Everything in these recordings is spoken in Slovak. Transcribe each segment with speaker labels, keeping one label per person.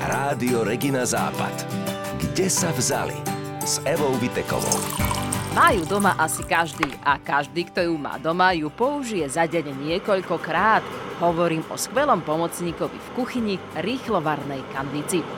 Speaker 1: Rádio Regina Západ. Kde sa vzali? S Evou Vitekovou.
Speaker 2: Majú doma asi každý a každý, kto ju má doma, ju použije za deň niekoľkokrát. Hovorím o skvelom pomocníkovi v kuchyni, rýchlovarnej kanvici.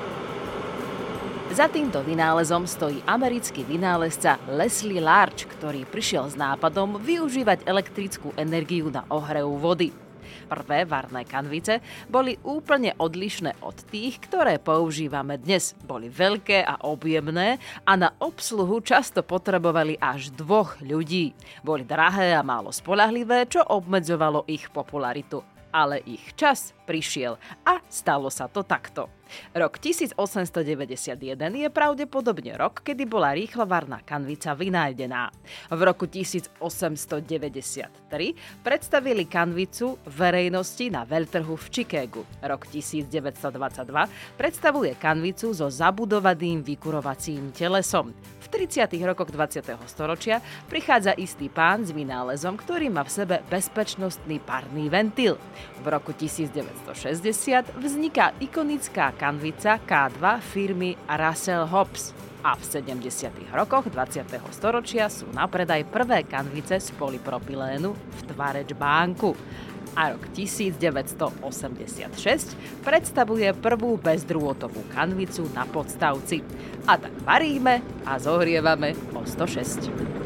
Speaker 2: Za týmto vynálezom stojí americký vynálezca Leslie Larch, ktorý prišiel s nápadom využívať elektrickú energiu na ohrev vody. Prvé varné kanvice boli úplne odlišné od tých, ktoré používame dnes. Boli veľké a objemné a na obsluhu často potrebovali až 2 ľudí. Boli drahé a málo spoľahlivé, čo obmedzovalo ich popularitu. Ale ich čas prišiel a stalo sa to takto. Rok 1891 je pravdepodobne rok, kedy bola rýchlovarná kanvica vynájdená. V roku 1893 predstavili kanvicu verejnosti na veľtrhu v Chicagu. Rok 1922 predstavuje kanvicu so zabudovaným vykurovacím telesom. V 30. rokoch 20. storočia prichádza istý pán s vynálezom, ktorý má v sebe bezpečnostný párny ventil. V roku 1960 vzniká ikonická kanvica K2 firmy Russell Hobbs. A v 70. rokoch 20. storočia sú na predaj prvé kanvice z polypropylénu v tvare džbánku. A rok 1986 predstavuje prvú bezdrôtovú kanvicu na podstavci. A tak varíme a zohrievame o 106.